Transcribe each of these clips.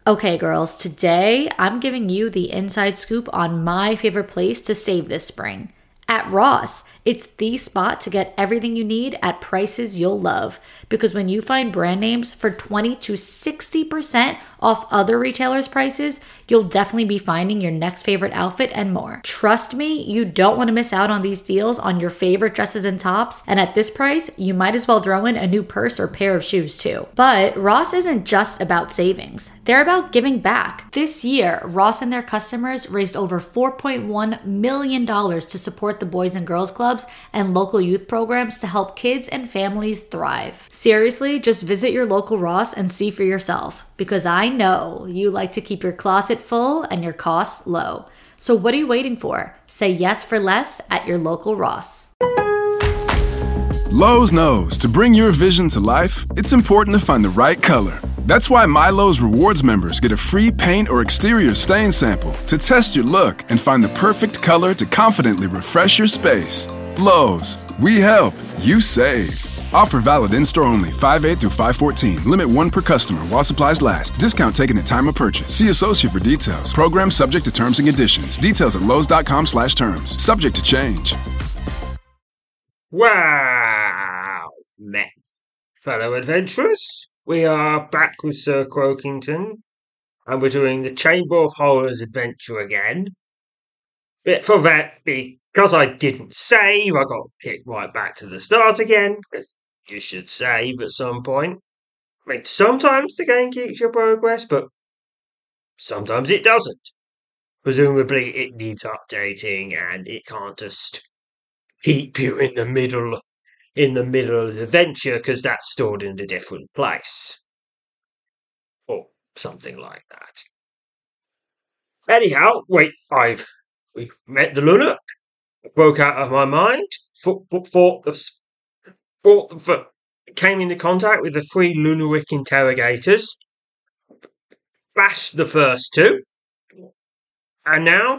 Okay, girls, today I'm giving you the inside scoop on my favorite place to save this spring. At Ross, it's the spot to get everything you need at prices you'll love. Because when you find brand names for 20 to 60% off other retailers' prices, you'll definitely be finding your next favorite outfit and more. Trust me, you don't want to miss out on these deals on your favorite dresses and tops. And at this price, you might as well throw in a new purse or pair of shoes too. But Ross isn't just about savings, they're about giving back. This year, Ross and their customers raised over $4.1 million to support the Boys and Girls Clubs and local youth programs to help kids and families thrive. Seriously, just visit your local Ross and see for yourself, because I know you like to keep your closet full and your costs low. So what are you waiting for? Say yes for less at your local Ross. Lowe's knows to bring your vision to life, it's important to find the right color. That's why MyLowe's Rewards members get a free paint or exterior stain sample to test your look and find the perfect color to confidently refresh your space. Lowe's, we help, you save. Offer valid in-store only 5/8 through 5/14. Limit 1 per customer while supplies last. Discount taken at time of purchase. See associate for details. Program subject to terms and conditions. Details at lowes.com/terms. Subject to change. Wow, men, fellow adventurers, we are back with Sir Croakington, and we're doing the Chamber of Horrors adventure again. But for that, because I didn't save, I got kicked right back to the start again, because you should save at some point. I mean, sometimes the game keeps your progress, but sometimes it doesn't. Presumably it needs updating, and it can't just keep you in the middle of the adventure because that's stored in a different place. Or something like that. Anyhow, we've met the Lunark, broke out of my mind, came into contact with the 3 Lunaric interrogators, bashed the first 2, and now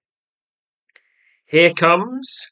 here comes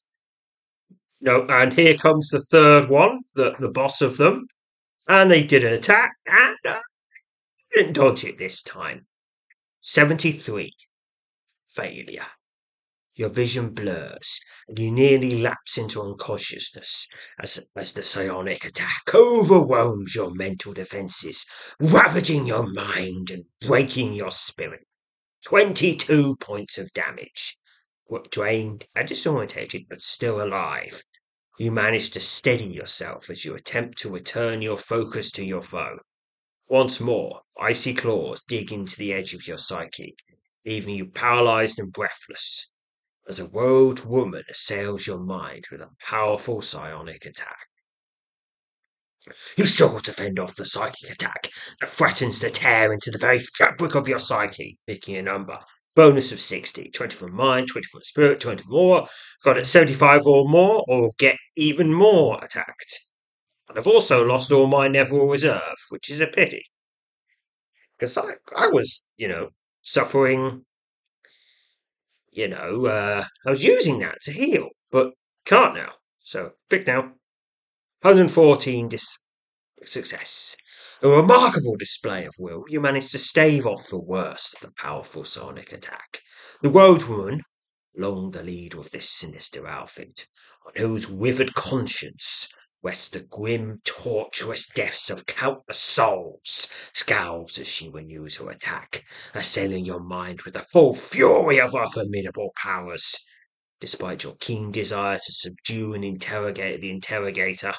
the third one, the boss of them, and they did an attack, and didn't dodge it this time. 73. Failure. Your vision blurs, and you nearly lapse into unconsciousness as the psionic attack overwhelms your mental defences, ravaging your mind and breaking your spirit. 22 points of damage. Drained and disorientated, but still alive. You manage to steady yourself as you attempt to return your focus to your foe. Once more, icy claws dig into the edge of your psyche, leaving you paralysed and breathless, as a robed woman assails your mind with a powerful psionic attack. You struggle to fend off the psychic attack that threatens to tear into the very fabric of your psyche, picking a number. Bonus of 60, 20 from mind, 20 from spirit, 20 from more. Got it 75 or more, or get even more attacked. And I've also lost all my Neville reserve, which is a pity. Because I was, suffering, I was using that to heal, but can't now. So, pick now. 114 success. A remarkable display of will. You managed to stave off the worst of the powerful psionic attack. The Road Woman, long the leader of this sinister outfit, on whose withered conscience rests the grim, torturous deaths of countless souls, scowls as she renews her attack, assailing your mind with the full fury of her formidable powers, despite your keen desire to subdue and interrogate the interrogator.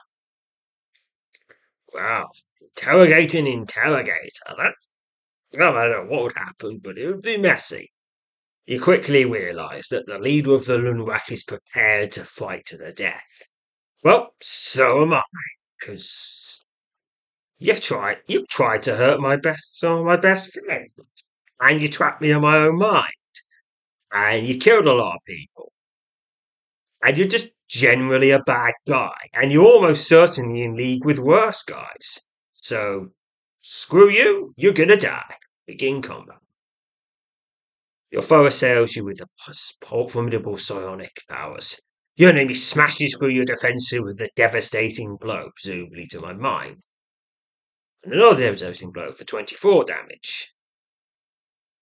Wow, interrogating interrogator. I don't know what would happen, but it would be messy. You quickly realise that the leader of the Lunark is prepared to fight to the death. Well, so am I, because you've tried to hurt some of my best friends, and you trapped me in my own mind, and you killed a lot of people, and you're just generally a bad guy, and you're almost certainly in league with worse guys. So, screw you, you're gonna die. Begin combat. Your foe assails you with the formidable psionic powers. Your enemy smashes through your defences with a devastating blow, presumably to my mind, and another devastating blow for 24 damage.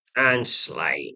and slain.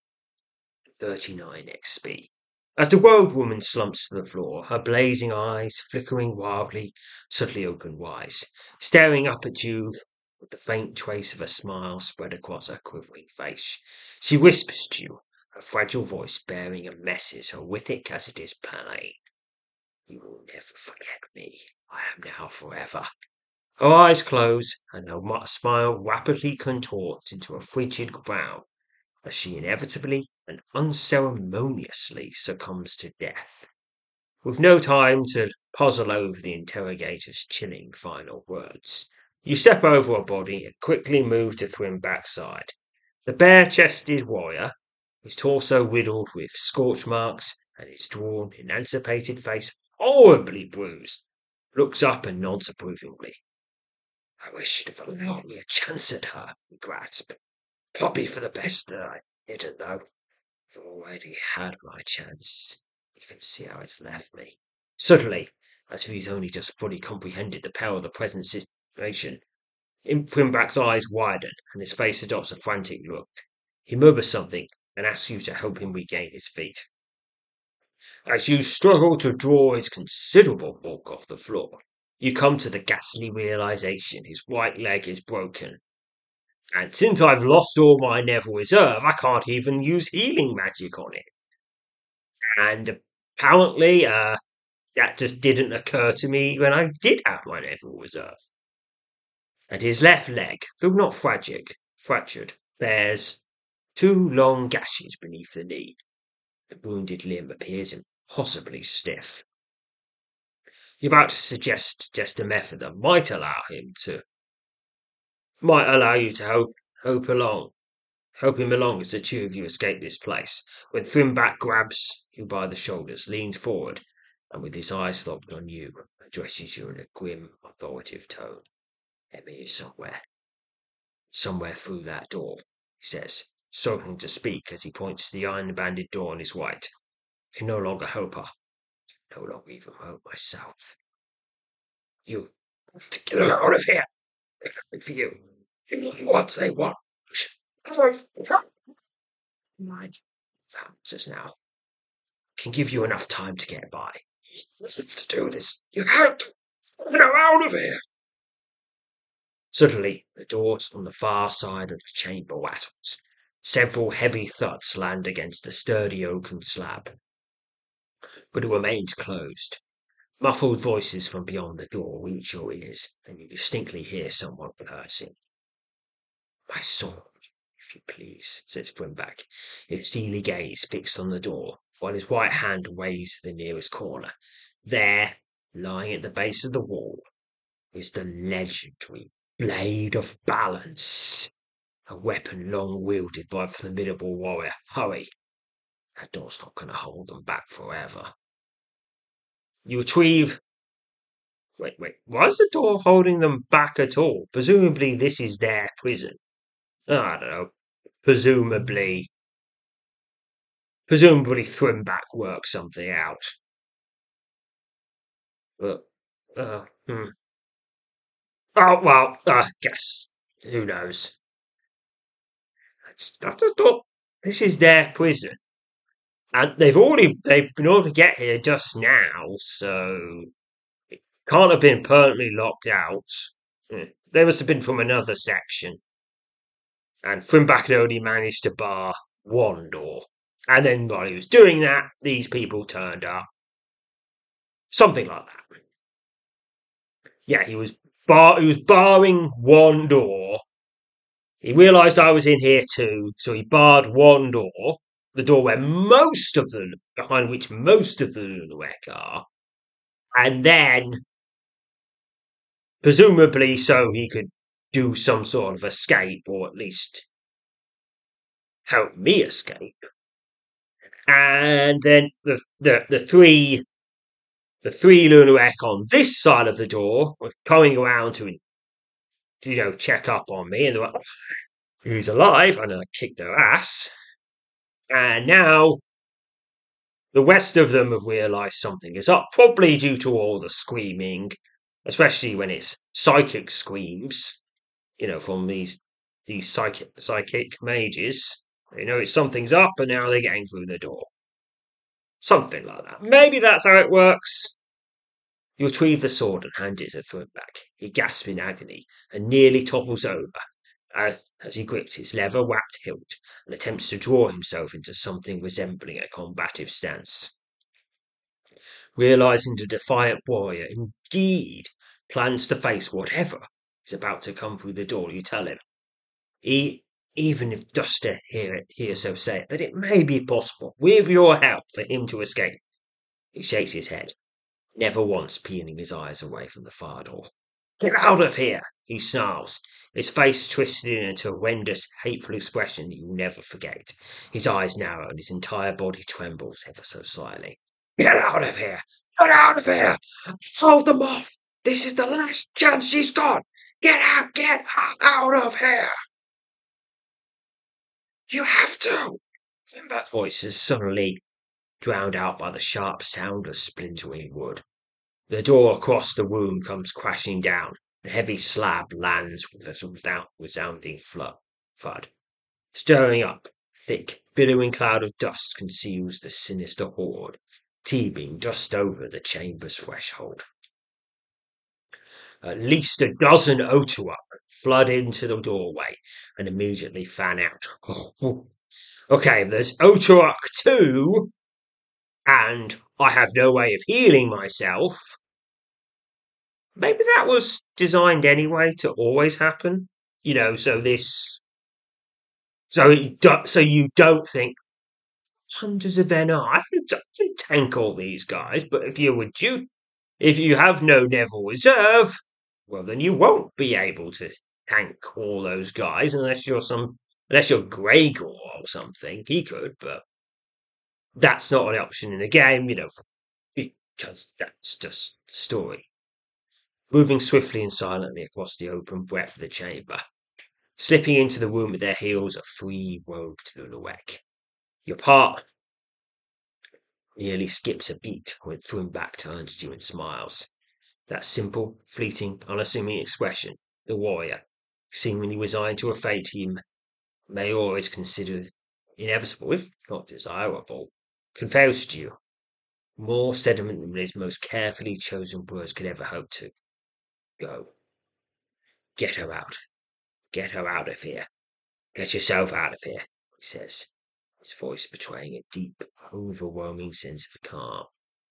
39 XP. As the world woman slumps to the floor, her blazing eyes flickering wildly, subtly open wise, staring up at you with the faint trace of a smile spread across her quivering face. She whispers to you, her fragile voice bearing a message horrific as it is plain. You will never forget me. I am now forever. Her eyes close, and her smile rapidly contorts into a frigid frown as she inevitably and unceremoniously succumbs to death, with no time to puzzle over the interrogator's chilling final words. You step over her body and quickly move to Thrimback's side. The bare-chested warrior, his torso riddled with scorch marks and his drawn, emancipated face horribly bruised, looks up and nods approvingly. I wish you'd have allowed me a chance at her, he grasped. Probably for the best that I didn't, though. I've already had my chance. You can see how it's left me. Suddenly, as if he's only just fully comprehended the peril of the present situation, Thrimback's eyes widen and his face adopts a frantic look. He murmurs something and asks you to help him regain his feet. As you struggle to draw his considerable bulk off the floor, you come to the ghastly realization his right leg is broken. And since I've lost all my Neville reserve, I can't even use healing magic on it. And apparently, that just didn't occur to me when I did have my Neville reserve. And his left leg, though not fractured, bears 2 long gashes beneath the knee. The wounded limb appears impossibly stiff. You're about to suggest a method that might allow you to help him along as the two of you escape this place, when Thrimback grabs you by the shoulders, leans forward, and with his eyes locked on you, addresses you in a grim, authoritative tone. Emmy is somewhere through that door, he says, struggling to speak as he points to the iron-banded door on his right. I can no longer help her. No longer even help myself. You have to get her out of here. They're coming for you. What they want. Mind that us now. Can give you enough time to get by. Listen to do this. You have to get her out of here. Suddenly, the doors on the far side of the chamber rattles. Several heavy thuds land against the sturdy oaken slab, but it remains closed. Muffled voices from beyond the door reach your ears, and you distinctly hear someone cursing. My sword, if you please, says Thrimback, his steely gaze fixed on the door, while his right hand waves to the nearest corner. There, lying at the base of the wall, is the legendary Blade of Balance, a weapon long wielded by a formidable warrior. Hurry, that door's not going to hold them back forever. You retrieve... Wait, why is the door holding them back at all? Presumably this is their prison. I don't know. Presumably Thrimback works something out. But, Oh, well, I guess. Who knows? I just thought this is their prison. And they've been able to get here just now, so it can't have been permanently locked out. They must have been from another section. And Thrimback had only managed to bar one door. And then while he was doing that, these people turned up. Something like that. Yeah, he was barring one door. He realised I was in here too, so he barred one door, the door behind which most of the Lunarek are, and then, presumably so he could do some sort of escape, or at least help me escape. And then the three Lunarek on this side of the door were coming around to check up on me, and they were like, who's alive? And I kicked their ass. And now the rest of them have realised something is up, probably due to all the screaming, especially when it's psychic screams, from these these psychic mages. They know something's up, and now they're getting through the door. Something like that. Maybe that's how it works. You retrieve the sword and hand it to Thornback. He gasps in agony and nearly topples over as he grips its leather-wrapped hilt and attempts to draw himself into something resembling a combative stance. Realizing the defiant warrior indeed plans to face whatever is about to come through the door, you tell him, even if just to hear yourself say it, that it may be possible, with your help, for him to escape. He shakes his head, never once peeling his eyes away from the far door. Get out of here, he snarls, his face twisted into a horrendous, hateful expression you'll never forget. His eyes narrow and his entire body trembles ever so slightly. Get out of here! Get out of here! Hold them off! This is the last chance she's got! Get out of here! You have to! That voice is suddenly drowned out by the sharp sound of splintering wood. The door across the room comes crashing down. The heavy slab lands with a resounding thud. Stirring up, thick, billowing cloud of dust conceals the sinister horde, teeming just over the chamber's threshold. At least a dozen Otuak flood into the doorway and immediately fan out. Okay, there's Otuak 2, and I have no way of healing myself. Maybe that was designed anyway to always happen. So you don't think hundreds of NR, I can tank all these guys, but if you have no Neville reserve, well, then you won't be able to tank all those guys unless you're Gregor or something. He could, but that's not an option in the game, because that's just the story. Moving swiftly and silently across the open breadth of the chamber, slipping into the room at their heels are 3 robed Luluek. Your part nearly skips a beat when Thornback turns to you and smiles. That simple, fleeting, unassuming expression, the warrior, seemingly resigned to a fate he may always consider inevitable, if not desirable, conveys to you more sentiment than his most carefully chosen words could ever hope to. Go. Get her out. Get her out of here. Get yourself out of here, he says, his voice betraying a deep, overwhelming sense of calm.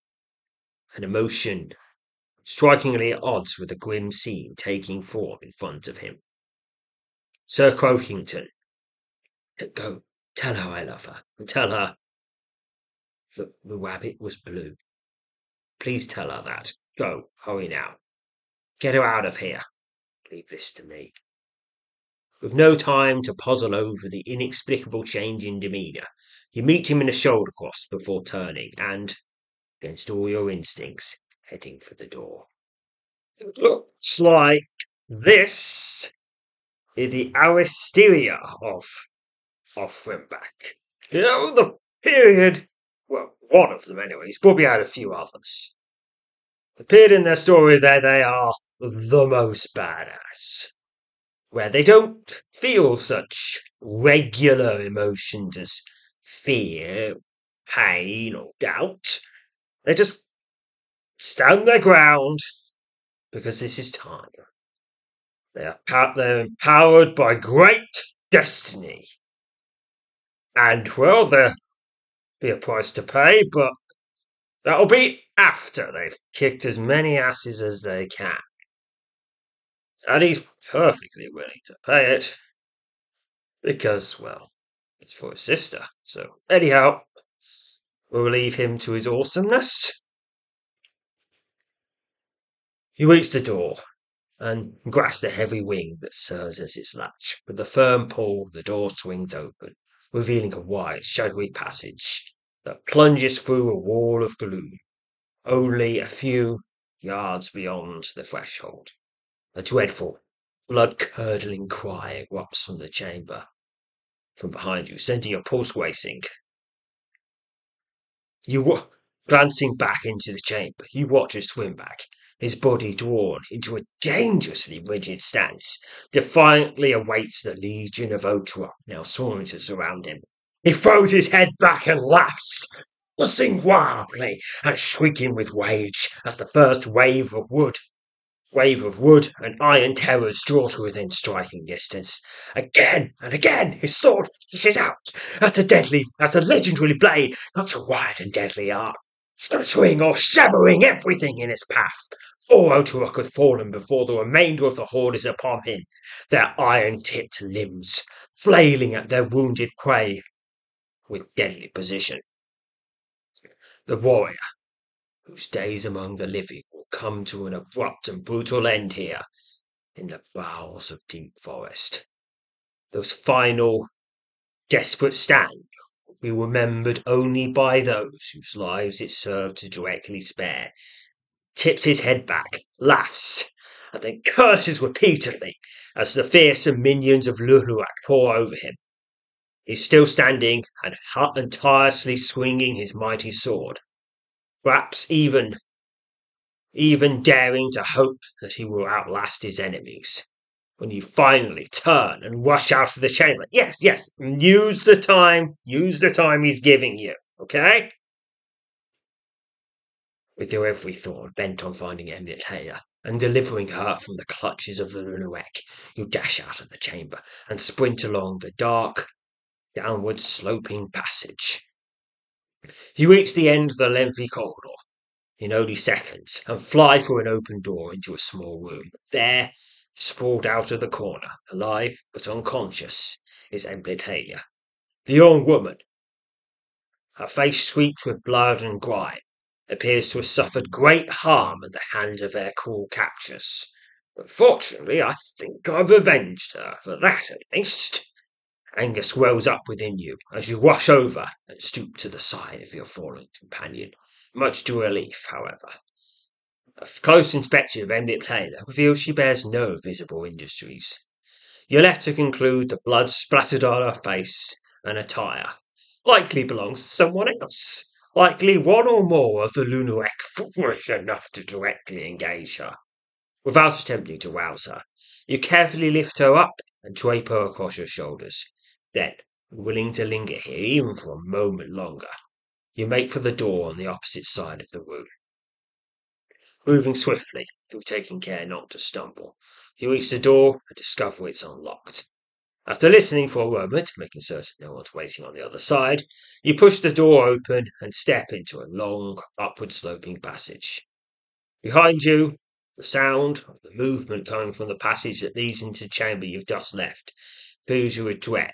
An emotion strikingly at odds with the grim scene taking form in front of him. Sir Croakington, go, tell her I love her, and tell her that the rabbit was blue. Please tell her that. Go, hurry now. Get her out of here. Leave this to me. With no time to puzzle over the inexplicable change in demeanour, you meet him in a shoulder cross before turning and, against all your instincts, heading for the door. It looks like this is the Aristeria of Thornback. The period, well, one of them anyway, he's probably had a few others. The period in their story there they are the most badass, where they don't feel such regular emotions as fear, pain, or doubt. They just stand their ground because this is time. They're empowered by great destiny. And, well, there'll be a price to pay, but that'll be after they've kicked as many asses as they can. And he's perfectly willing to pay it, because, well, it's for his sister. So, anyhow, we'll leave him to his awesomeness. He reached the door and grasps the heavy wing that serves as its latch. With a firm pull, the door swings open, revealing a wide, shadowy passage that plunges through a wall of gloom, only a few yards beyond the threshold. A dreadful, blood-curdling cry erupts from the chamber, from behind you, sending your pulse racing. Glancing back into the chamber, you watch as Thornback, his body drawn into a dangerously rigid stance, defiantly awaits the legion of Otrok now soaring to surround him. He throws his head back and laughs, fussing wildly and shrieking with rage as the first wave of wood and iron terrors draw to within striking distance. Again and again his sword flashes out as the legendary blade cuts a wide and deadly arc, scattering or severing everything in its path. 4 Otorok had fallen before the remainder of the horde is upon him, their iron-tipped limbs flailing at their wounded prey with deadly precision. The warrior, whose days among the living will come to an abrupt and brutal end here, in the bowels of deep forest. Those final, desperate stand will be remembered only by those whose lives it served to directly spare. Tips his head back, laughs, and then curses repeatedly as the fearsome minions of Luluak pour over him. He's still standing and tirelessly swinging his mighty sword, perhaps even daring to hope that he will outlast his enemies. When you finally turn and rush out of the chamber, yes, use the time he's giving you, okay? With your every thought bent on finding Emnithea and delivering her from the clutches of the Lunuek, you dash out of the chamber and sprint along the dark, downward sloping passage. You reach the end of the lengthy corridor in only seconds and fly through an open door into a small room. There, sprawled out of the corner, alive but unconscious, is Emnithea, the young woman. Her face streaked with blood and grime, appears to have suffered great harm at the hands of their cruel captors. But fortunately, I think I've avenged her, for that at least. Anger swells up within you as you rush over and stoop to the side of your fallen companion, much to relief, however. A close inspection of Emnithea reveals she bears no visible injuries. You're left to conclude the blood splattered on her face and attire likely belongs to someone else. Likely one or more of the Lunuek foolish enough to directly engage her. Without attempting to rouse her, you carefully lift her up and drape her across your shoulders. Then, willing to linger here even for a moment longer, you make for the door on the opposite side of the room. Moving swiftly, through taking care not to stumble, you reach the door and discover it's unlocked. After listening for a moment, making certain no one's waiting on the other side, you push the door open and step into a long, upward-sloping passage. Behind you, the sound of the movement coming from the passage that leads into the chamber you've just left fills you with dread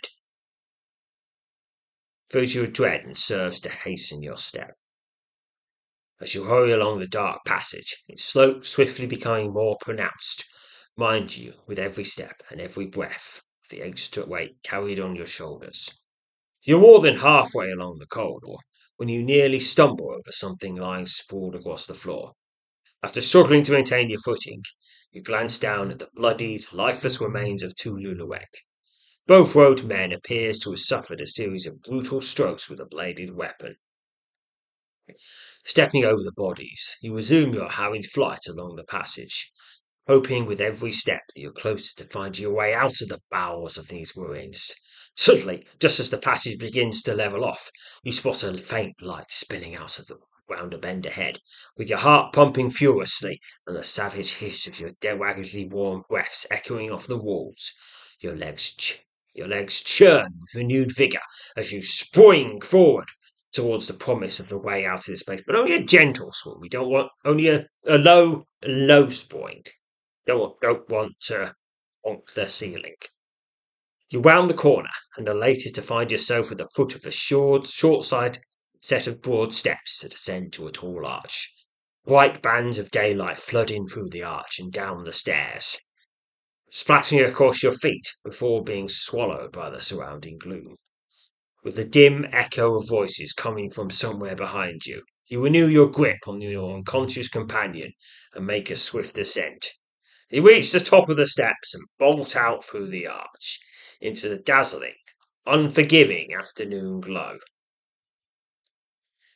and serves to hasten your step. As you hurry along the dark passage, its slope swiftly becoming more pronounced, mind you, with every step and every breath, the extra weight carried on your shoulders. You're more than halfway along the corridor when you nearly stumble over something lying sprawled across the floor. After struggling to maintain your footing, you glance down at the bloodied, lifeless remains of 2 Luluek. Both robed men appears to have suffered a series of brutal strokes with a bladed weapon. Stepping over the bodies, you resume your hurried flight along the passage, hoping with every step that you're closer to finding your way out of the bowels of these ruins. Suddenly, just as the passage begins to level off, you spot a faint light spilling out of the round a bend ahead, with your heart pumping furiously and the savage hiss of your raggedly warm breaths echoing off the walls. Your legs churn with renewed vigour as you spring forward towards the promise of the way out of this place, but only a gentle swing. We don't want only a low spring. Don't want to bonk the ceiling. You round the corner and are elated to find yourself at the foot of the short side set of broad steps that ascend to a tall arch. Bright bands of daylight flood in through the arch and down the stairs, splashing across your feet before being swallowed by the surrounding gloom. With a dim echo of voices coming from somewhere behind you, you renew your grip on your unconscious companion and make a swift ascent. You reach the top of the steps and bolt out through the arch into the dazzling, unforgiving afternoon glow.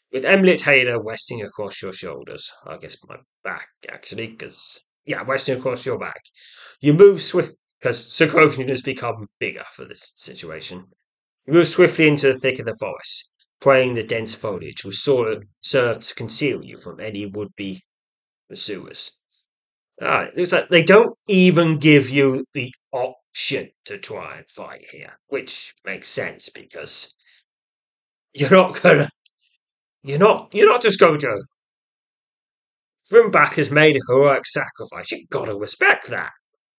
with Emlet Taylor resting across your shoulders. I guess my back, actually, resting across your back. You move swift, because Sir Crokin has become bigger for this situation. You move swiftly into the thick of the forest, praying the dense foliage will serve to conceal you from any would-be pursuers. It looks like they don't even give you the option to try and fight here, which makes sense because you're not gonna, you're not just going to. Thrimbach has made a heroic sacrifice. You gotta respect that.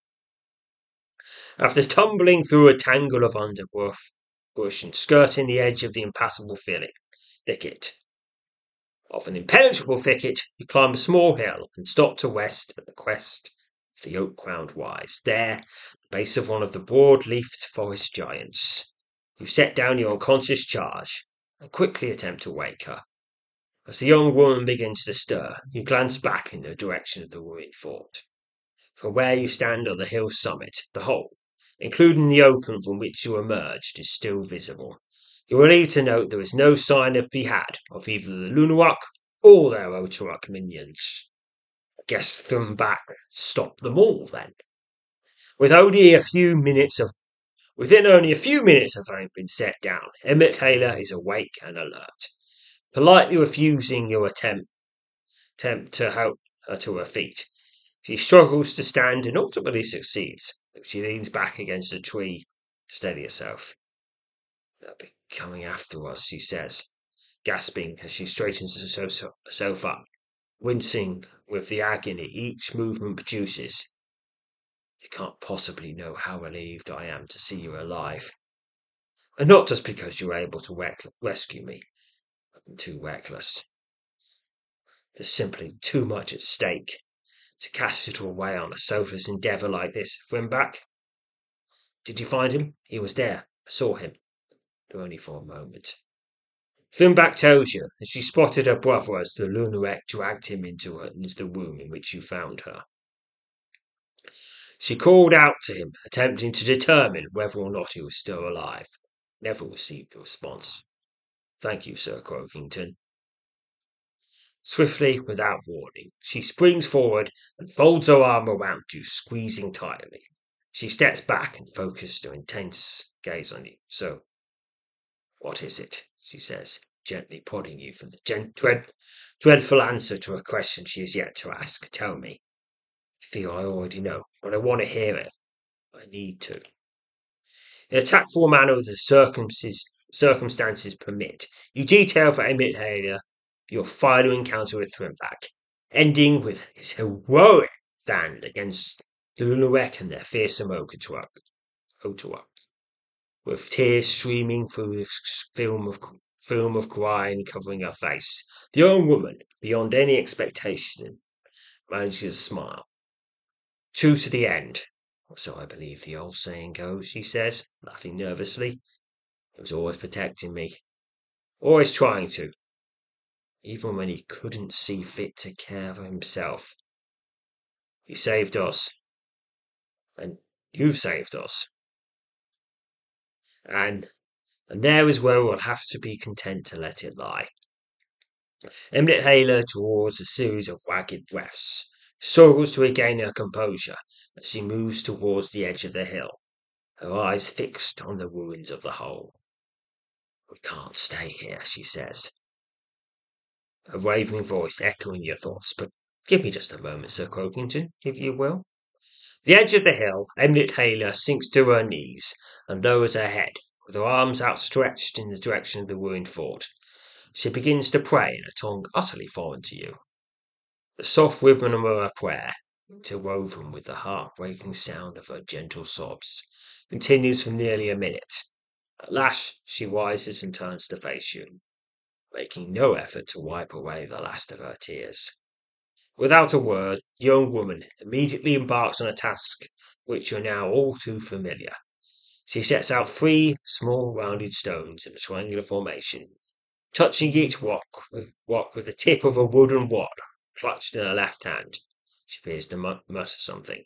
After tumbling through a tangle of undergrowth, bush and skirting the edge of the impassable thicket, of an impenetrable thicket, you climb a small hill and stop to rest at the crest of the oak-crowned rise. There, at the base of one of the broad-leafed forest giants, you set down your unconscious charge and quickly attempt to wake her. As the young woman begins to stir, you glance back in the direction of the ruined fort. From where you stand on the hill's summit, the whole, including the open from which you emerged, is still visible. You are relieved to note there is no sign to be had of either the Lunarok or their Otorok minions. I guess Thrimbach stopped them all then. Within only a few minutes of having been set down, Emmett Taylor is awake and alert. Politely refusing your attempt to help her to her feet, she struggles to stand and ultimately succeeds. She leans back against a tree to steady herself. They'll be coming after us, she says, gasping as she straightens herself up, wincing with the agony each movement produces. You can't possibly know how relieved I am to see you alive. And not just because you were able to rescue me. I'm too reckless. There's simply too much at stake to cast it away on a selfless endeavour like this, Thrimbach. Did you find him? He was there. I saw him, though only for a moment. Thrimbach tells you that she spotted her brother as the Lunarek dragged him into the room in which you found her. She called out to him, attempting to determine whether or not he was still alive. Never received a response. Thank you, Sir Croakington. Swiftly, without warning, she springs forward and folds her arm around you, squeezing tightly. She steps back and focuses her intense gaze on you. So, what is it? She says, gently prodding you for the dreadful answer to a question she has yet to ask. Tell me. I feel I already know, but I want to hear it. I need to. In a tactful manner the circumstances permit, you detail for Emmett Taylor your final encounter with Thrimbach, ending with his heroic stand against the Lunarek and their fearsome Otorok, with tears streaming through the film of crying covering her face. The young woman, beyond any expectation, manages to smile. True to the end, or so I believe the old saying goes, she says, laughing nervously. He was always protecting me, always trying to, even when he couldn't see fit to care for himself. He saved us, and you've saved us. And there is where we'll have to be content to let it lie. Emmett Taylor draws a series of ragged breaths, struggles to regain her composure as she moves towards the edge of the hill, her eyes fixed on the ruins of the hole. We can't stay here, she says, her wavering voice echoing your thoughts. But give me just a moment, Sir Croakington, if you will. The edge of the hill, Emmett Taylor sinks to her knees and lowers her head, with her arms outstretched in the direction of the ruined fort. She begins to pray in a tongue utterly foreign to you. The soft rhythm of her prayer, interwoven with the heart-breaking sound of her gentle sobs, continues for nearly a minute. At last she rises and turns to face you, making no effort to wipe away the last of her tears. Without a word, the young woman immediately embarks on a task which you're now all too familiar. She sets out 3 small rounded stones in a triangular formation, touching each rock with the tip of a wooden wad clutched in her left hand. She appears to mutter something.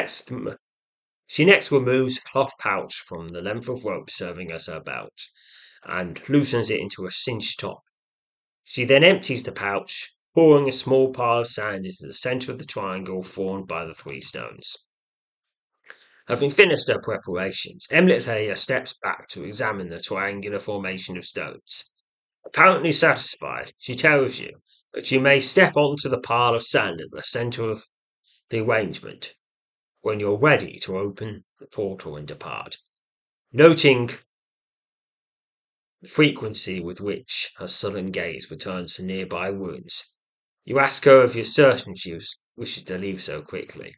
She next removes a cloth pouch from the length of rope serving as her belt, and loosens it into a cinched top. She then empties the pouch, pouring a small pile of sand into the centre of the triangle formed by the 3 stones. Having finished her preparations, Emlet steps back to examine the triangular formation of stones. Apparently satisfied, she tells you that you may step onto the pile of sand at the centre of the arrangement when you're ready to open the portal and depart. Noting the frequency with which her sullen gaze returns to nearby ruins, you ask her if you're certain she wishes to leave so quickly.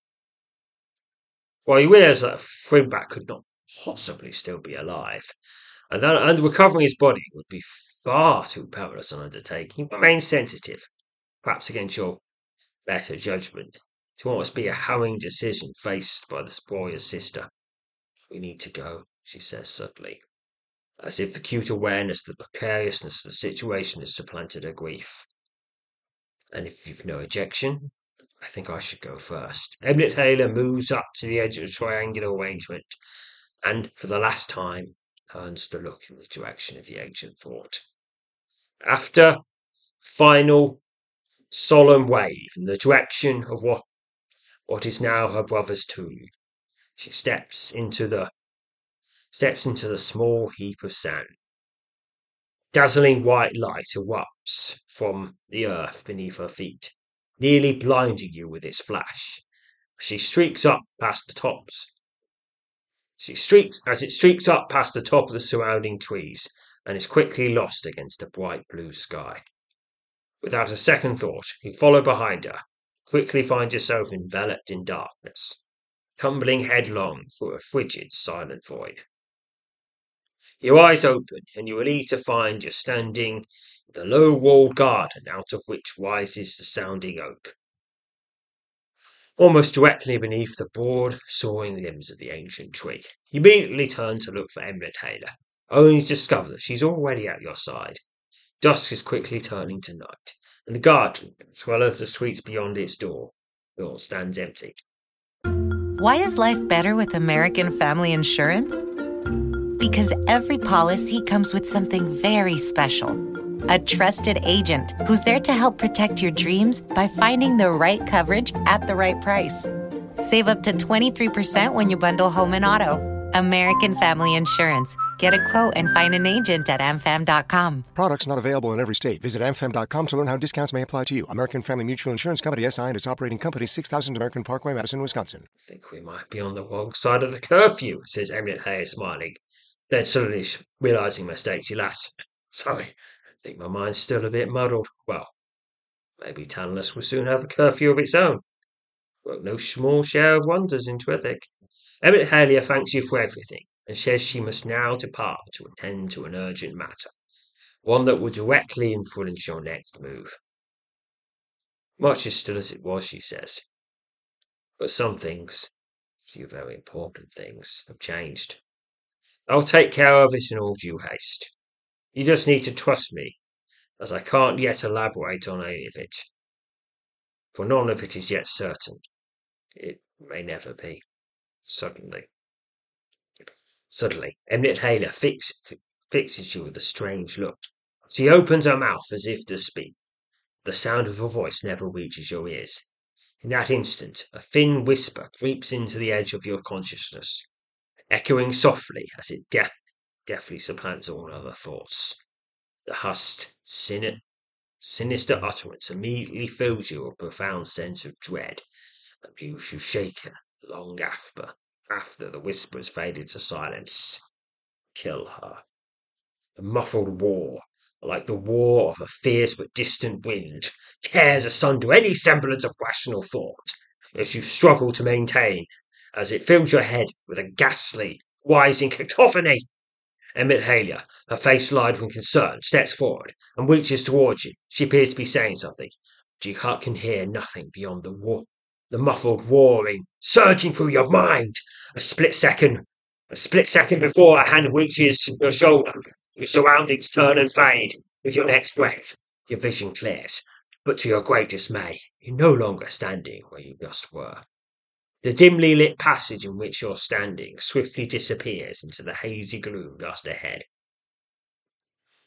While you realise that Frimback could not possibly still be alive, and recovering his body would be far too perilous an undertaking, remain sensitive, perhaps against your better judgment, to what must be a harrowing decision faced by the warrior's sister. We need to go, she says subtly, as if the acute awareness of the precariousness of the situation has supplanted her grief. And if you've no objection, I think I should go first. Emlet moves up to the edge of the triangular arrangement, and for the last time turns to look in the direction of the ancient thought. After final solemn wave in the direction of what is now her brother's tomb, she steps into the small heap of sand. Dazzling white light erupts from the earth beneath her feet, nearly blinding you with its flash. She streaks up past the tops. As it streaks up past the top of the surrounding trees and is quickly lost against a bright blue sky. Without a second thought, you follow behind her, quickly find yourself enveloped in darkness, tumbling headlong through a frigid, silent void. Your eyes open, and you are relieved to find you're standing in the low-walled garden out of which rises the sounding oak, almost directly beneath the broad, soaring limbs of the ancient tree. You immediately turn to look for Emlet, only to discover that she's already at your side. Dusk is quickly turning to night, and the garden, as well as the streets beyond its door, stands empty. Why is life better with American Family Insurance? Because every policy comes with something very special. A trusted agent who's there to help protect your dreams by finding the right coverage at the right price. Save up to 23% when you bundle home and auto. American Family Insurance. Get a quote and find an agent at amfam.com. Products not available in every state. Visit amfam.com to learn how discounts may apply to you. American Family Mutual Insurance Company, SI, and its operating company, 6000 American Parkway, Madison, Wisconsin. I think we might be on the wrong side of the curfew, says Emlet, smiling. Then suddenly, realising her mistake, she laughs. Sorry, I think my mind's still a bit muddled. Well, maybe Tantalus will soon have a curfew of its own. Work no small share of wonders in Trethik. Emmet thanks you for everything, and says she must now depart to attend to an urgent matter, one that will directly influence your next move. Much is still as it was, she says, but some things, a few very important things, have changed. I'll take care of it in all due haste. You just need to trust me, as I can't yet elaborate on any of it, for none of it is yet certain. It may never be. Suddenly, Emlet fixes you with a strange look. She opens her mouth as if to speak. The sound of her voice never reaches your ears. In that instant, a thin whisper creeps into the edge of your consciousness, echoing softly as it deftly supplants all other thoughts. The hushed, sinister utterance immediately fills you with a profound sense of dread, and leaves you shaken long after the whispers faded to silence. Kill her. The muffled war, like the roar of a fierce but distant wind, tears asunder any semblance of rational thought, as you struggle to maintain, as it fills your head with a ghastly, rising cacophony. Emmet, her face lined with concern, steps forward and reaches towards you. She appears to be saying something, but you can hear nothing beyond the muffled roaring surging through your mind. A split second before a hand reaches your shoulder, your surroundings turn and fade. With your next breath, your vision clears, but to your great dismay, you're no longer standing where you just were. The dimly lit passage in which you're standing swiftly disappears into the hazy gloom just ahead.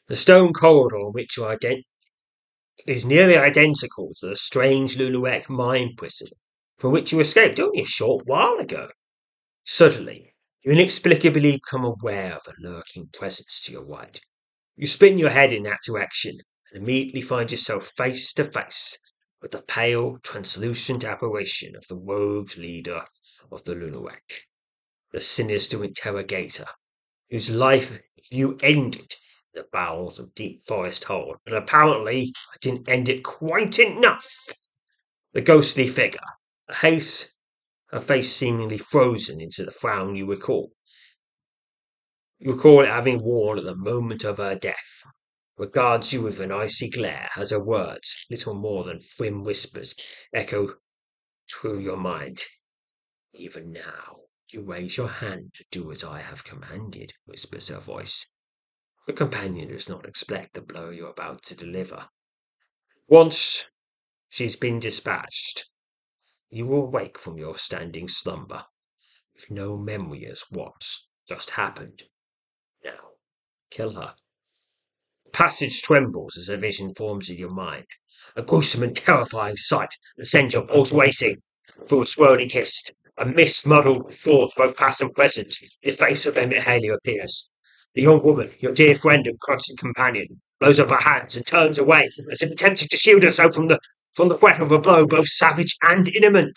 The stone corridor in which you is nearly identical to the strange Luluek mine prison from which you escaped only a short while ago. Suddenly, you inexplicably become aware of a lurking presence to your right. You spin your head in that direction and immediately find yourself face to face with the pale, translucent apparition of the robed leader of the Luluek, the sinister interrogator, whose life you ended in the bowels of Deep Forest Hold, but apparently I didn't end it quite enough. The ghostly figure, her face seemingly frozen into the frown you recall. You recall it having worn at the moment of her death, regards you with an icy glare as her words, little more than thin whispers, echo through your mind. Even now, you raise your hand to do as I have commanded, whispers her voice. Your companion does not expect the blow you're about to deliver. Once she's been dispatched, you will wake from your standing slumber, with no memory as what's just happened. Now, kill her. The passage trembles as a vision forms in your mind, a gruesome and terrifying sight that sends your pulse racing. Through a swirling mist, a mist-muddled thought both past and present, the face of Emmett Haley appears. The young woman, your dear friend and constant companion, blows up her hands and turns away, as if attempting to shield herself from the threat of a blow both savage and imminent.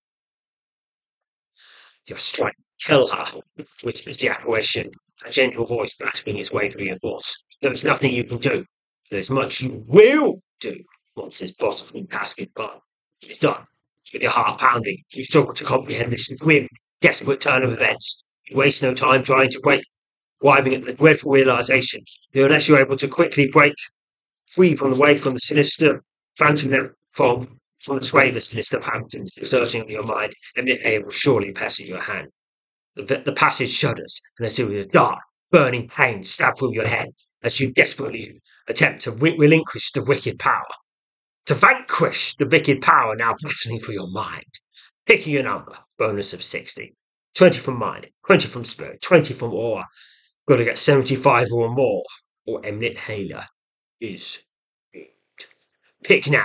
Your strike, kill her, whispers the apparition, a gentle voice battering its way through your thoughts. There is nothing you can do. There is much you will do once this bottle's casket part is done. With your heart pounding, you struggle to comprehend this grim, desperate turn of events. You waste no time trying to wait, arriving at the dreadful realization that unless you're able to quickly break free from the sinister phantom from the sway of the sinister phantoms exerting on your mind, and it will surely pass in your hand. The passage shudders, and a series of dark, burning pains stab through your head as you desperately attempt to relinquish the wicked power. To vanquish the wicked power now battling for your mind. Picking a number, bonus of 60. 20 from mind, 20 from spirit, 20 from aura. Got to get 75 or more, or Emmett Haler is doomed. Pick now.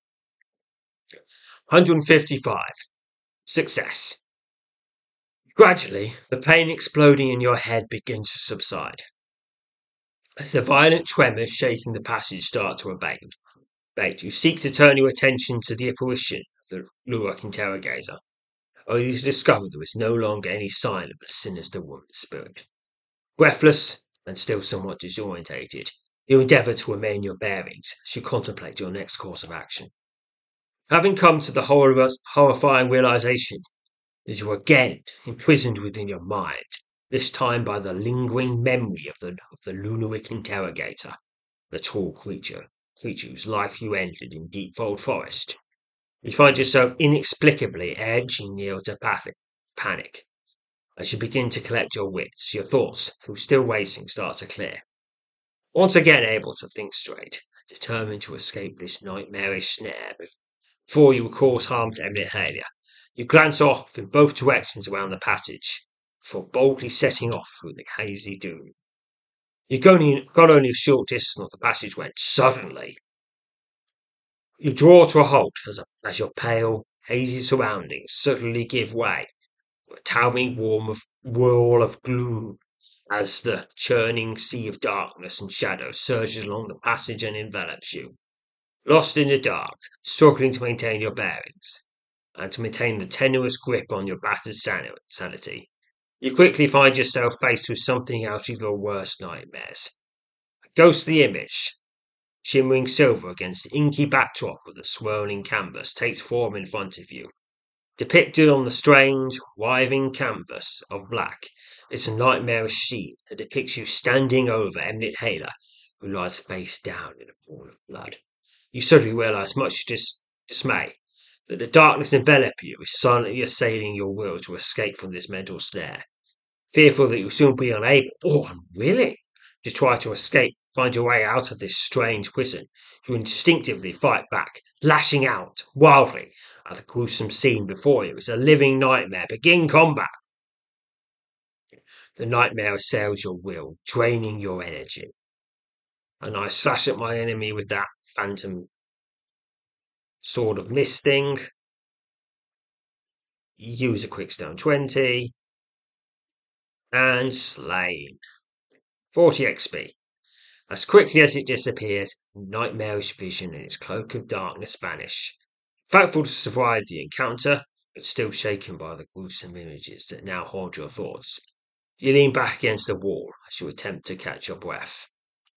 155. Success. Gradually, the pain exploding in your head begins to subside, as the violent tremors shaking the passage start to abate. You seek to turn your attention to the apparition of the Luluek interrogator, only to discover there is no longer any sign of the sinister woman's spirit. Breathless and still somewhat disorientated, you endeavour to remain your bearings as you contemplate your next course of action. Having come to the horrifying realization that you are again imprisoned within your mind, this time by the lingering memory of the Luluek interrogator, the tall creature whose life you ended in Deepfold Forest, you find yourself inexplicably edging near to panic. As you begin to collect your wits, your thoughts, through still racing, start to clear. Once again able to think straight, determined to escape this nightmarish snare before you cause harm to Emmett Haler, you glance off in both directions around the passage, before boldly setting off through the hazy doom. You got only a short distance of the passage when, suddenly, you draw to a halt as your pale, hazy surroundings suddenly give way to a towering whirl of gloom as the churning sea of darkness and shadow surges along the passage and envelops you. Lost in the dark, struggling to maintain your bearings, and to maintain the tenuous grip on your battered sanity, you quickly find yourself faced with something out of your worst nightmares. A ghostly image, shimmering silver against the inky backdrop of the swirling canvas, takes form in front of you. Depicted on the strange, writhing canvas of black is a nightmarish scene that depicts you standing over Emmett Haler, who lies face down in a pool of blood. You suddenly realize, much to dismay, that the darkness enveloping you is silently assailing your will to escape from this mental snare. Fearful that you'll soon be unable, or unwilling, to try to escape, find your way out of this strange prison, you instinctively fight back, lashing out wildly at the gruesome scene before you as a living nightmare begin combat. The nightmare assails your will, draining your energy. and I slash at my enemy with that phantom sword of misting. Use a quick stone 20 and slain. 40 XP. As quickly as it disappeared, nightmarish vision and its cloak of darkness vanish. Thankful to survive the encounter, but still shaken by the gruesome images that now haunt your thoughts, you lean back against the wall as you attempt to catch your breath.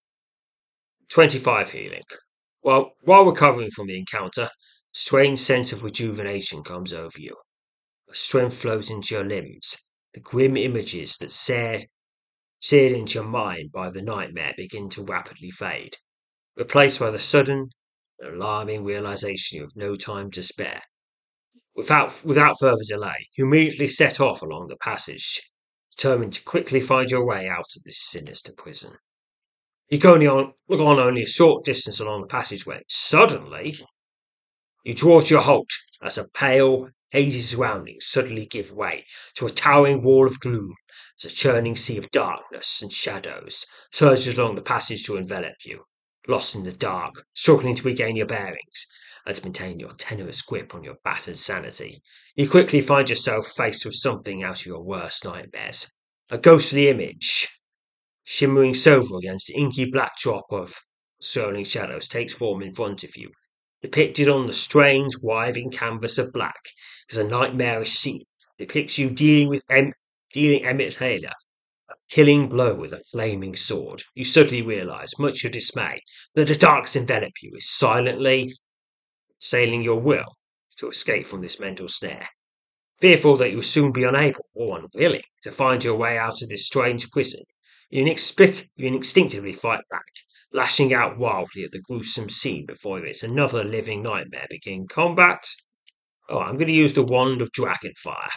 25 healing. While recovering from the encounter, a strange sense of rejuvenation comes over you. A strength flows into your limbs. The grim images that seared into your mind by the nightmare begin to rapidly fade, replaced by the sudden, alarming realization you have no time to spare. Without further delay, you immediately set off along the passage, determined to quickly find your way out of this sinister prison. You go on only a short distance along the passage when suddenly you draw to a halt as a pale, hazy surroundings suddenly give way to a towering wall of gloom as a churning sea of darkness and shadows surges along the passage to envelop you. Lost in the dark, struggling to regain your bearings and to maintain your tenuous grip on your battered sanity, you quickly find yourself faced with something out of your worst nightmares. A ghostly image, shimmering silver against the inky backdrop of swirling shadows, takes form in front of you. Depicted on the strange, wiving canvas of black is a nightmarish scene. Depicts you dealing Emmett Taylor a killing blow with a flaming sword. You suddenly realise, much to your dismay, that the darkness envelop you is silently assailing your will to escape from this mental snare. Fearful that you will soon be unable or unwilling to find your way out of this strange prison, you instinctively fight back, lashing out wildly at the gruesome scene before you as another living nightmare begin combat. Oh, I'm going to use the Wand of Dragonfire.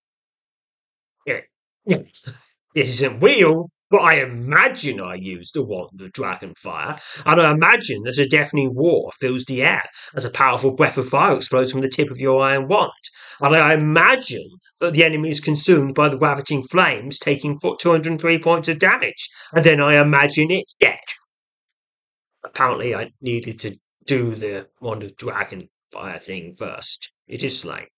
Yeah. This isn't real, but I imagine I used the Wand of Dragonfire, and I imagine that a deafening roar fills the air as a powerful breath of fire explodes from the tip of your iron wand. And I imagine that the enemy is consumed by the ravaging flames, taking 203 points of damage, and then I imagine it dead. Apparently, I needed to do the Wand of Dragonfire thing first. It is slain.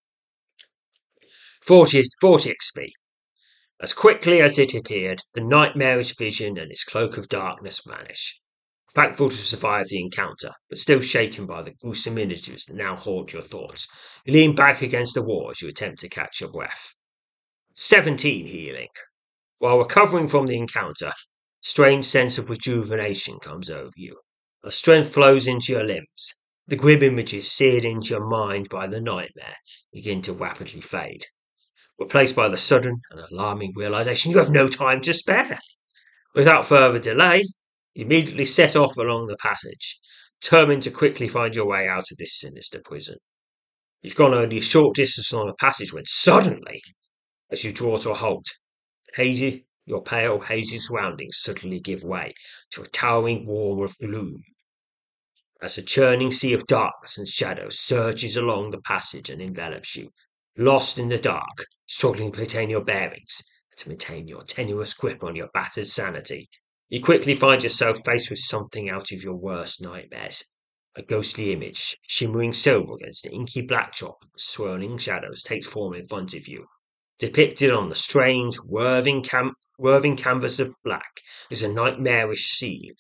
40 XP. As quickly as it appeared, the nightmarish vision and its cloak of darkness vanish. Thankful to survive the encounter, but still shaken by the gruesome images that now haunt your thoughts, you lean back against the wall as you attempt to catch your breath. 17 healing. While recovering from the encounter, a strange sense of rejuvenation comes over you. A strength flows into your limbs. The grim images seared into your mind by the nightmare begin to rapidly fade, replaced by the sudden and alarming realization you have no time to spare. Without further delay, you immediately set off along the passage, determined to quickly find your way out of this sinister prison. You've gone only a short distance along the passage when suddenly, as you draw to a halt, your pale, hazy surroundings suddenly give way to a towering wall of gloom as a churning sea of darkness and shadow surges along the passage and envelops you. Lost in the dark, struggling to retain your bearings, and to maintain your tenuous grip on your battered sanity, you quickly find yourself faced with something out of your worst nightmares. A ghostly image, shimmering silver against the inky backdrop of swirling shadows, takes form in front of you. Depicted on the strange, whirling canvas of black is a nightmarish scene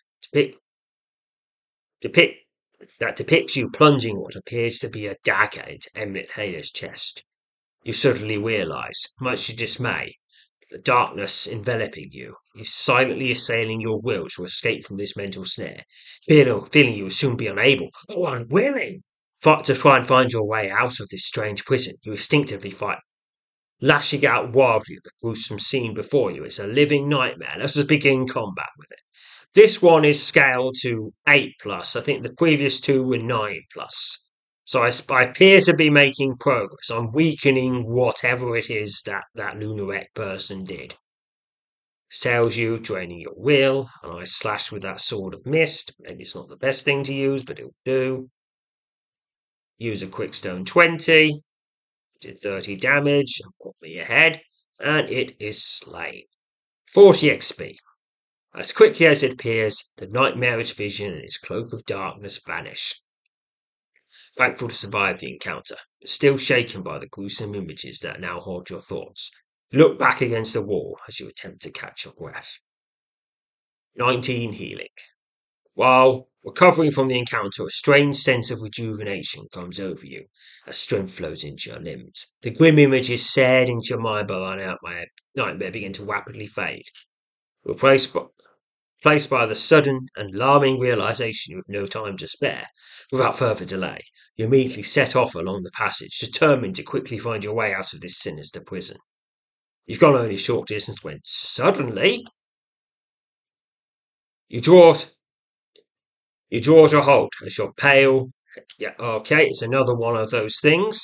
that depicts you plunging what appears to be a dagger into Emmett Taylor's chest. You suddenly realise, much to dismay, the darkness enveloping you is silently assailing your will to escape from this mental snare, feeling you will soon be unable or unwilling to try and find your way out of this strange prison. You instinctively fight, lashing out wildly at the gruesome scene before you. It's a living nightmare. Let's just begin combat with it. This one is scaled to 8+. I think the previous two were 9+. So I appear to be making progress. I'm weakening whatever it is that Lunarek person did. Sails you, draining your will, and I slash with that Sword of Mist. Maybe it's not the best thing to use, but it'll do. Use a quick stone 20. Did 30 damage, and put me ahead, and it is slain. 40 XP. As quickly as it appears, the nightmarish vision and its cloak of darkness vanish. Thankful to survive the encounter, but still shaken by the gruesome images that now haunt your thoughts, you look back against the wall as you attempt to catch your breath. 19 Healing. While recovering from the encounter, a strange sense of rejuvenation comes over you as strength flows into your limbs. The grim images seared into your mind by the nightmare begin to rapidly fade, replaced by the sudden and alarming realization you have no time to spare. Without further delay, you immediately set off along the passage, determined to quickly find your way out of this sinister prison. You've gone only a short distance when suddenly you draw to a halt as you're pale. Yeah, okay, it's another one of those things.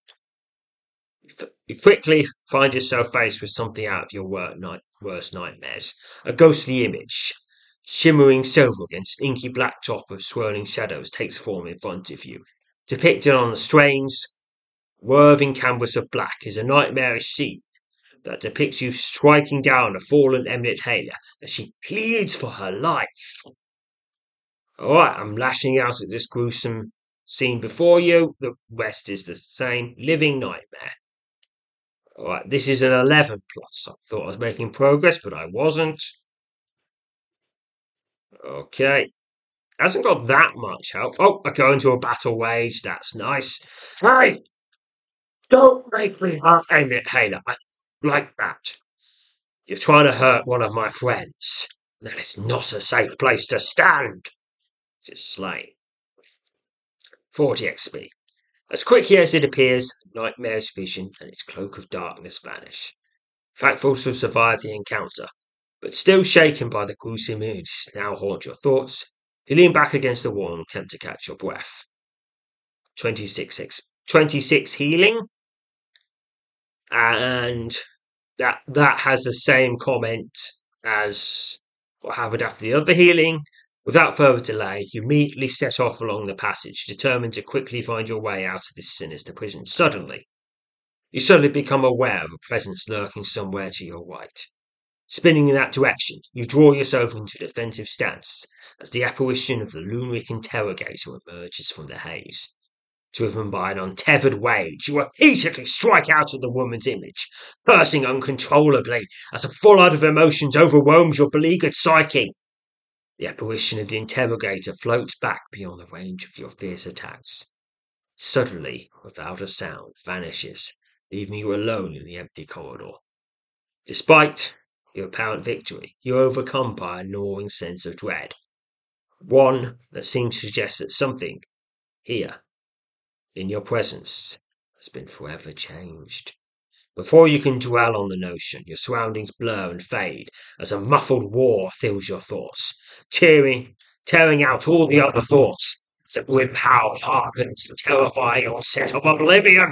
You quickly find yourself faced with something out of your worst nightmares. A ghostly image, shimmering silver against inky black top of swirling shadows, takes form in front of you. Depicted on a strange, whirling canvas of black is a nightmarish scene that depicts you striking down a fallen Emmett Haler as she pleads for her life. Alright, I'm lashing out at this gruesome scene before you. The rest is the same. Living nightmare. Alright, this is an 11 plus. I thought I was making progress, but I wasn't. Okay. Hasn't got that much health. Oh, I go into a battle wage. That's nice. Hey! Don't make me hurt Emmett Haler. I like that. You're trying to hurt one of my friends. That is not a safe place to stand. Just slain. 40 XP. As quickly as it appears, nightmare's vision and its cloak of darkness vanish. Thankful to survive the encounter, but still shaken by the gruesome images that now haunt your thoughts, you lean back against the wall and attempt to catch your breath. 26 healing, and that has the same comment as what happened after the other healing. Without further delay, you immediately set off along the passage, determined to quickly find your way out of this sinister prison. You suddenly become aware of a presence lurking somewhere to your right. Spinning in that direction, you draw yourself into a defensive stance as the apparition of the Lunaric interrogator emerges from the haze. Driven by an untethered rage, you repeatedly strike out at the woman's image, cursing uncontrollably as a flood of emotions overwhelms your beleaguered psyche. The apparition of the interrogator floats back beyond the range of your fierce attacks. Suddenly, without a sound, vanishes, leaving you alone in the empty corridor. Despite your apparent victory, you're overcome by a gnawing sense of dread. One that seems to suggest that something here, in your presence, has been forever changed. Before you can dwell on the notion, your surroundings blur and fade as a muffled roar fills your thoughts, tearing out all the other thoughts as the grim howl harkens the terrifying onset of oblivion.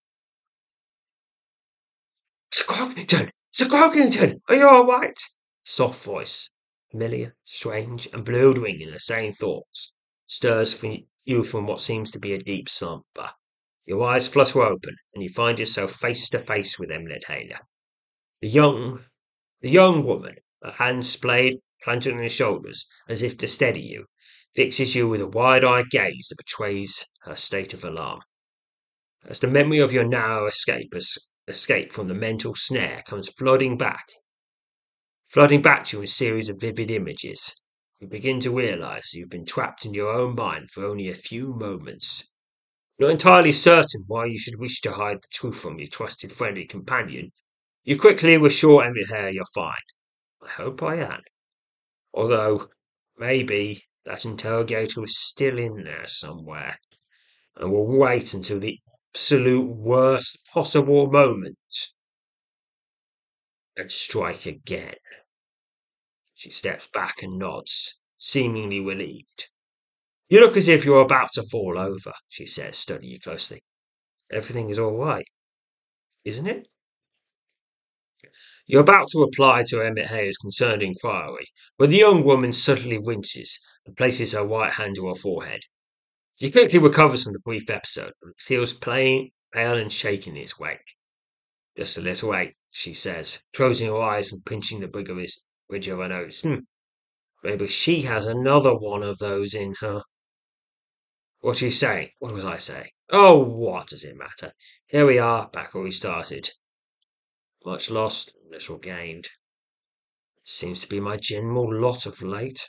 Sir Crockington, are you all right? Soft voice, familiar, strange, and bewildering in the same thoughts, stirs you from what seems to be a deep slumber. Your eyes flutter open, and you find yourself face to face with Emmett Haler. The young woman, her hands planted on your shoulders as if to steady you, fixes you with a wide-eyed gaze that betrays her state of alarm. As the memory of your narrow escape from the mental snare comes flooding back to you in a series of vivid images, you begin to realize you've been trapped in your own mind for only a few moments. Not entirely certain why you should wish to hide the truth from your trusted friendly companion, you quickly assure Emmett Haler you're fine. I hope I am. Although, maybe that interrogator is still in there somewhere, and will wait until the absolute worst possible moment and strike again. She steps back and nods, seemingly relieved. You look as if you're about to fall over, she says, studying you closely. Everything is all right, isn't it? You're about to reply to Emmett Haler's concerned inquiry, when the young woman suddenly winces and places her right hand to her forehead. She quickly recovers from the brief episode, and feels pale and shaking in its wake. Just a little ache, she says, closing her eyes and pinching the bridge of her nose. Maybe she has another one of those in her. What do you say? What was I saying? Oh, what does it matter? Here we are, back where we started. Much lost, little gained. Seems to be my general lot of late.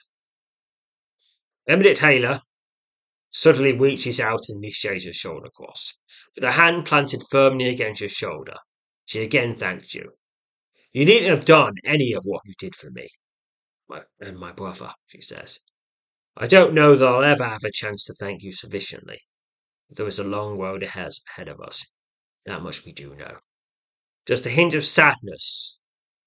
Emily Taylor suddenly reaches out and initiates her shoulder cross. With her hand planted firmly against your shoulder, she again thanked you. You needn't have done any of what you did for me and my brother, she says. I don't know that I'll ever have a chance to thank you sufficiently. There is a long road ahead of us. That much we do know. Just a hint of sadness.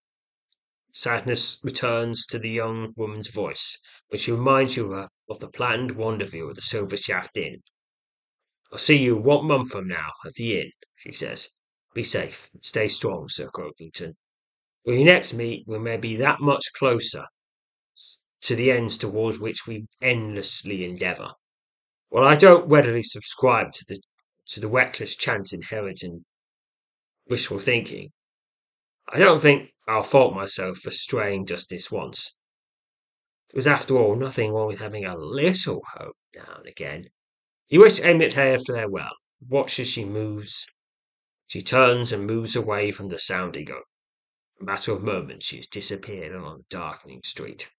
Sadness returns to the young woman's voice, which reminds you of the planned rendezvous at the Silver Shaft Inn. I'll see you 1 month from now at the inn, she says. Be safe and stay strong, Sir Croakington. When we next meet, we may be that much closer to the ends towards which we endlessly endeavour. While I don't readily subscribe to the reckless chance inherent in wishful thinking, I don't think I'll fault myself for straying just this once. There was, after all, nothing wrong with having a little hope now and again. He wished Emmett Hare farewell, watched as she moves. She turns and moves away from the sounding gun. In a matter of moments, she has disappeared along the darkening street.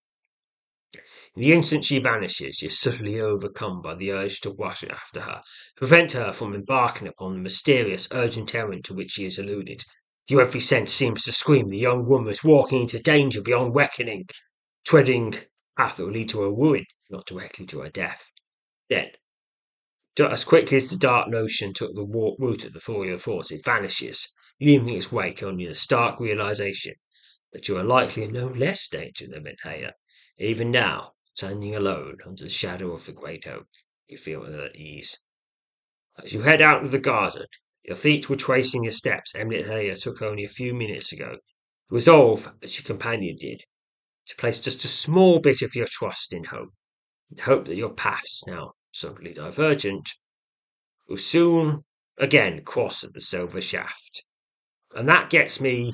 In the instant she vanishes, you're suddenly overcome by the urge to rush after her, to prevent her from embarking upon the mysterious, urgent errand to which she has alluded. Your every sense seems to scream the young woman is walking into danger beyond reckoning, treading path that will lead to her ruin, if not directly to her death. Then, as quickly as the dark notion took the root at the thought of your thoughts, it vanishes, leaving its wake only the stark realization that you are likely in no less danger than Medea. Even now, standing alone under the shadow of the great oak, you feel at ease. As you head out of the garden, your feet retracing your steps Medea took only a few minutes ago, resolve, as your companion did, to place just a small bit of your trust in hope, and hope that your paths, now suddenly divergent, will soon again cross at the Silver Shaft. And that gets me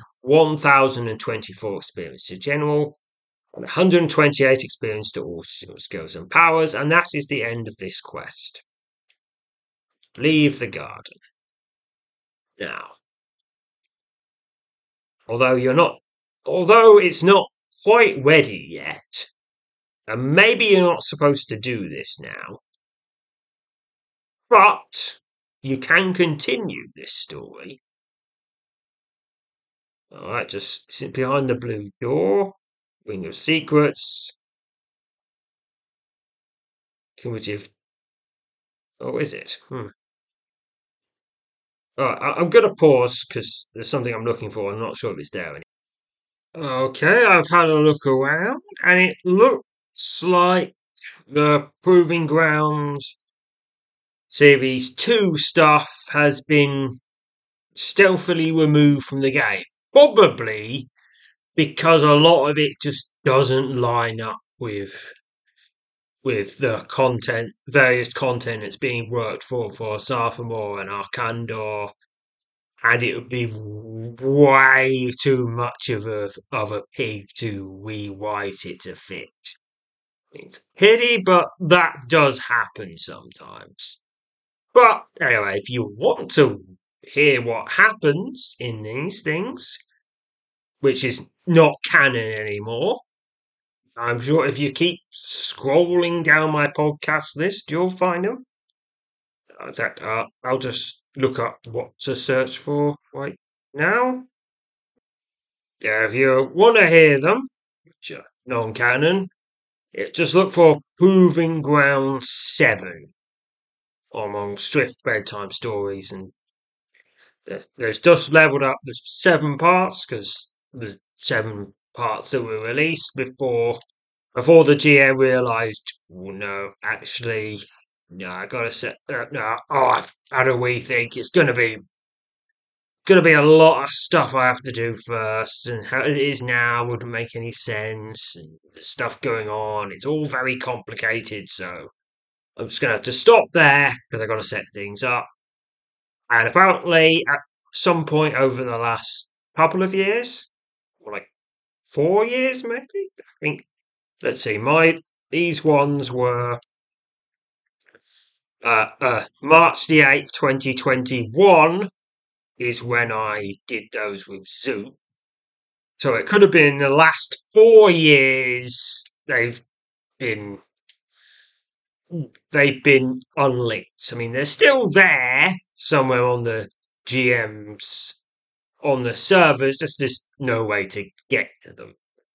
1024 experience to general, and 128 experience to all skills and powers, and that is the end of this quest. Leave the garden. Now, although it's not quite ready yet, and maybe you're not supposed to do this now, but you can continue this story. Alright, just sit behind the blue door, Ring of Secrets, cumulative. Oh, is it? I'm going to pause because there's something I'm looking for. I'm not sure if it's there anymore. Okay, I've had a look around, and it looks like the Proving Grounds Series 2 stuff has been stealthily removed from the game. Probably because a lot of it just doesn't line up with the content, various content that's being worked for Sarthamore and Arkandor, and it would be way too much of a pig to rewrite it to fit. It's a pity, but that does happen sometimes. But anyway, if you want to hear what happens in these things, which is not canon anymore, I'm sure if you keep scrolling down my podcast list, you'll find them. I'll just look up what to search for right now. Yeah, if you want to hear them, which are non-canon, just look for Proving Ground 7 among Strift Bedtime Stories, and there's just leveled up. There's 7 parts because there's 7 parts that were released before the GM realised, well, no, actually, no, I gotta set. No, I've had a wee think. It's gonna be a lot of stuff I have to do first, and how it is now wouldn't make any sense. And there's stuff going on. It's all very complicated, so I'm just gonna have to stop there because I gotta set things up. And apparently, at some point over the last couple of years, or like 4 years, maybe, I think let's see, these ones were March the 8th, 2021 is when I did those with Zoop. So it could have been the last 4 years they've been unlinked. I mean, they're still there somewhere on the GMs, on the servers, just there's no way to get to them.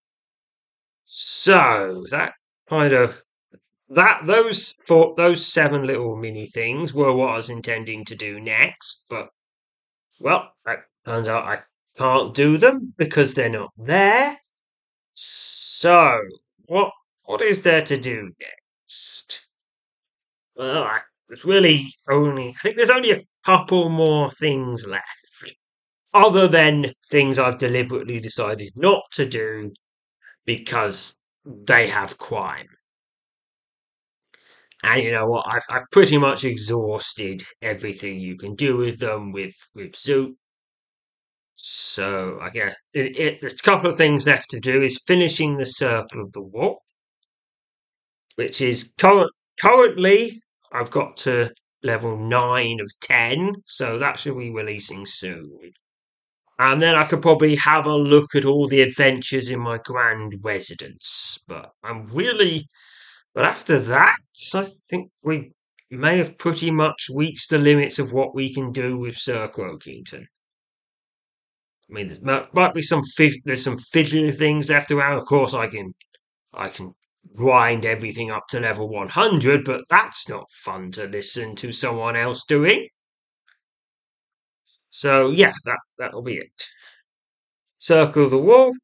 So that kind of those 7 little mini things were what I was intending to do next, but well, it turns out I can't do them because they're not there. So what is there to do next? Well, I think there's only a couple more things left, other than things I've deliberately decided not to do because they have crime. And you know what? I've pretty much exhausted everything you can do with them with Zoop. So I guess there's a couple of things left to do. Is finishing the Circle of the Wolf, which is currently I've got to level 9 of 10, so that should be releasing soon. And then I could probably have a look at all the adventures in my grand residence. But after that, I think we may have pretty much reached the limits of what we can do with Sir Croakington. I mean, there might be some fidgety things left around. Of course, I can grind everything up to level 100, but that's not fun to listen to someone else doing. So yeah, that'll be it. Circle the Wolf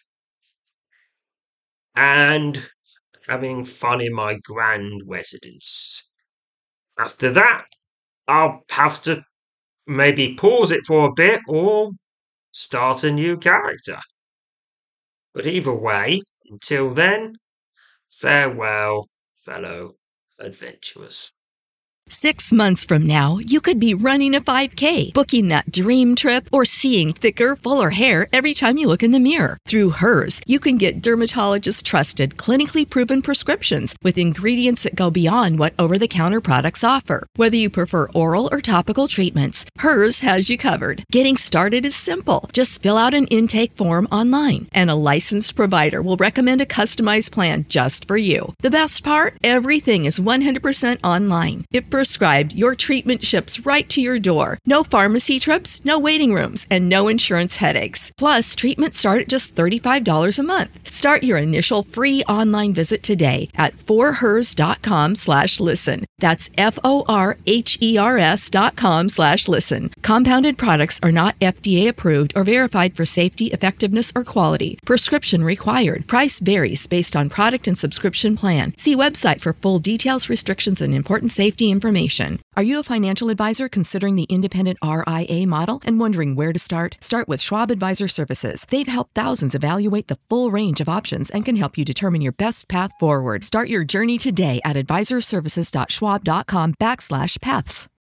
and having fun in my grand residence. After that, I'll have to maybe pause it for a bit or start a new character. But either way, until then, farewell, fellow adventurers. 6 months from now, you could be running a 5K, booking that dream trip, or seeing thicker, fuller hair every time you look in the mirror. Through Hers, you can get dermatologist-trusted, clinically proven prescriptions with ingredients that go beyond what over-the-counter products offer. Whether you prefer oral or topical treatments, Hers has you covered. Getting started is simple. Just fill out an intake form online, and a licensed provider will recommend a customized plan just for you. The best part? Everything is 100% online. If prescribed, your treatment ships right to your door. No pharmacy trips, no waiting rooms, and no insurance headaches. Plus, treatments start at just $35 a month. Start your initial free online visit today at forhers.com/listen. That's FORHERS.com/listen. Compounded products are not FDA approved or verified for safety, effectiveness, or quality. Prescription required. Price varies based on product and subscription plan. See website for full details, restrictions, and important safety information. Are you a financial advisor considering the independent RIA model and wondering where to start? Start with Schwab Advisor Services. They've helped thousands evaluate the full range of options and can help you determine your best path forward. Start your journey today at advisorservices.schwab.com/paths.